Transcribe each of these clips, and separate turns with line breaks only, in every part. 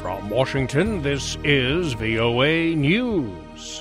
From Washington, this is VOA News.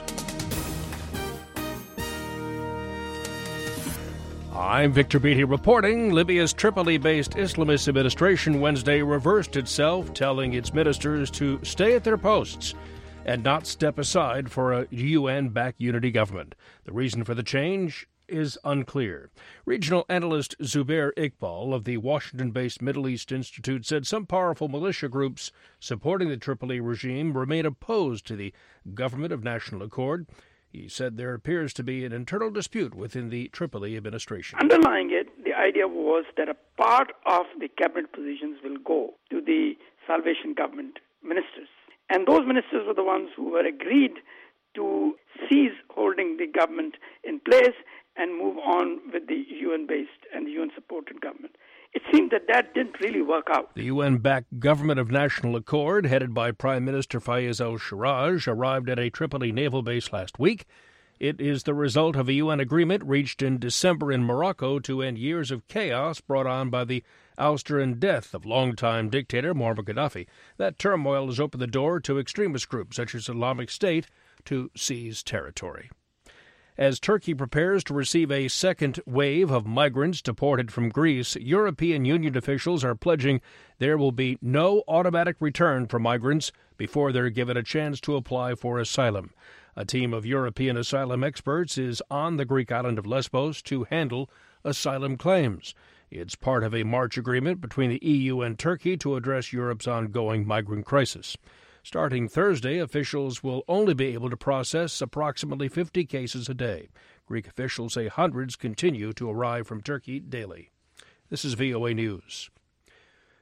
I'm Victor Beatty reporting. Libya's Tripoli-based Islamist administration Wednesday reversed itself, telling its ministers to stay at their posts and not step aside for a UN-backed unity government. The reason for the change is unclear. Regional analyst Zubair Iqbal of the Washington-based Middle East Institute said some powerful militia groups supporting the Tripoli regime remain opposed to the Government of National Accord. He said there appears to be an internal dispute within the Tripoli administration.
Underlying it, the idea was that a part of the cabinet positions will go to the Salvation Government ministers. And those ministers were the ones who were agreed to cease holding the government in place and move on with the UN-based and the UN-supported government. It seemed that didn't really work out.
The UN-backed Government of National Accord, headed by Prime Minister Fayez al-Sarraj, arrived at a Tripoli naval base last week. It is the result of a UN agreement reached in December in Morocco to end years of chaos brought on by the ouster and death of longtime dictator Muammar Gaddafi. That turmoil has opened the door to extremist groups such as Islamic State to seize territory. As Turkey prepares to receive a second wave of migrants deported from Greece, European Union officials are pledging there will be no automatic return for migrants before they're given a chance to apply for asylum. A team of European asylum experts is on the Greek island of Lesbos to handle asylum claims. It's part of a March agreement between the EU and Turkey to address Europe's ongoing migrant crisis. Starting Thursday, officials will only be able to process approximately 50 cases a day. Greek officials say hundreds continue to arrive from Turkey daily. This is VOA News.